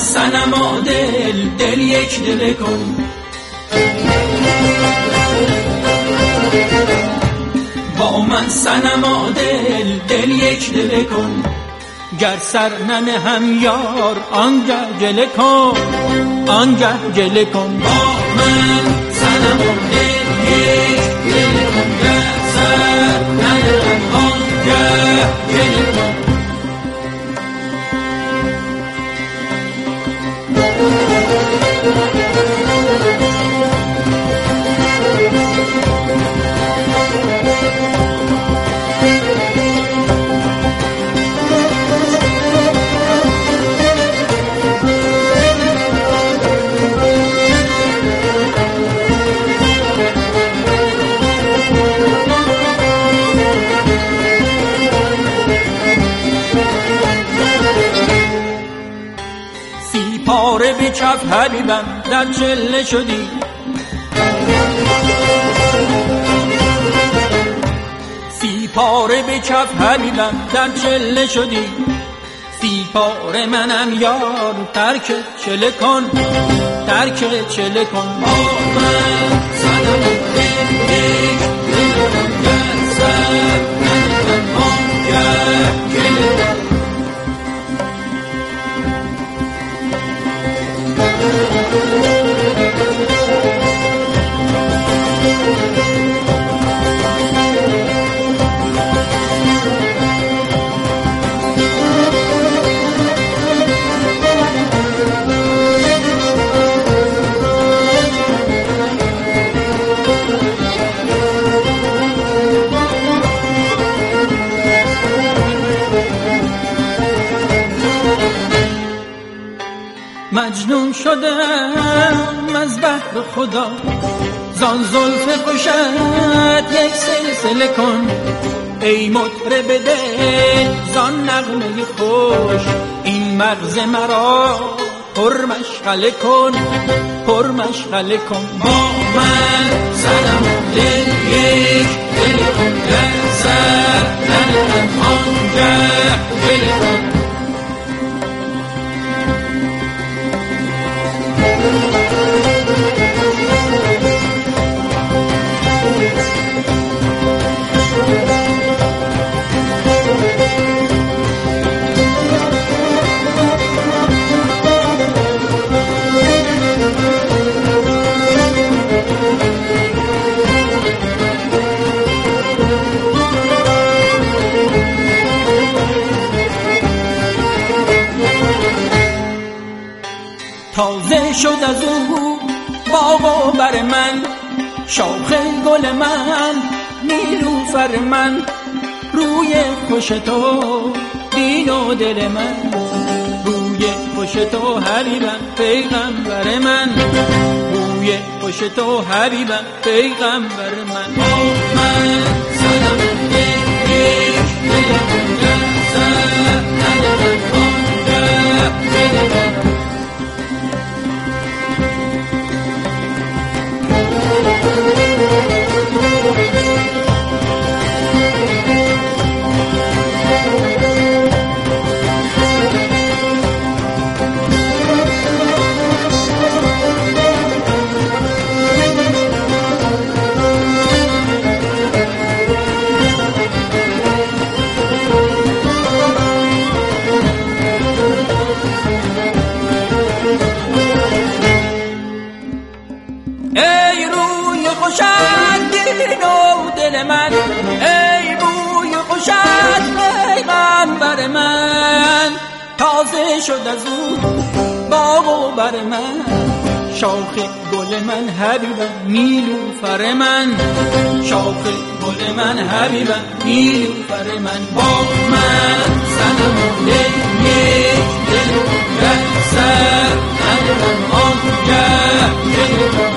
صنما دل یک دل کن. با من صنما دل یک دل کن. گر سر ننهم یار آنگه گله کن، آنگه گله کن. با من صنما دل یک دل کن. گر سر ننهم آنگه گله کن. پاره به کف حبیبم در چله شدی. سی پاره به کف حبیبم در چله شدی. سی پاره منم یار ترک چله کن، ترک چله کن. با من صنم دل کن. گر سر ننهم آنگه گله کن. مجنون شدم از بحر خدا، زان زلف خوشت یک سلسله کن. ای مطرب دل زان نغمه خوش، این مغز مرا پر مشغله کن، پر مشغله کن. با من صنم دل یک دل کن. گر سر ننهم آنگه گله کن. تازه شد از او باغ و بر من، شاخ گل من، نیلوفر من. روی خوش تو دین و دل من، روی خوش تو حبیبم پیغمبر من، روی خوش تو حبیبم پیغمبر من. با من صنم دل یک دل کن. گر سر ننهم آنگه گله کن. ای روی خوشت دین و دل من، ای روی خوشت پیغمبر من. تازه شد از او باغ و بر من، شاخ گل من حبیبم نیلوفر من، شاخ گل من حبیبم نیلوفر من. با من صنم دل یک دل کن. گر سر ننهم آنگه گله کن.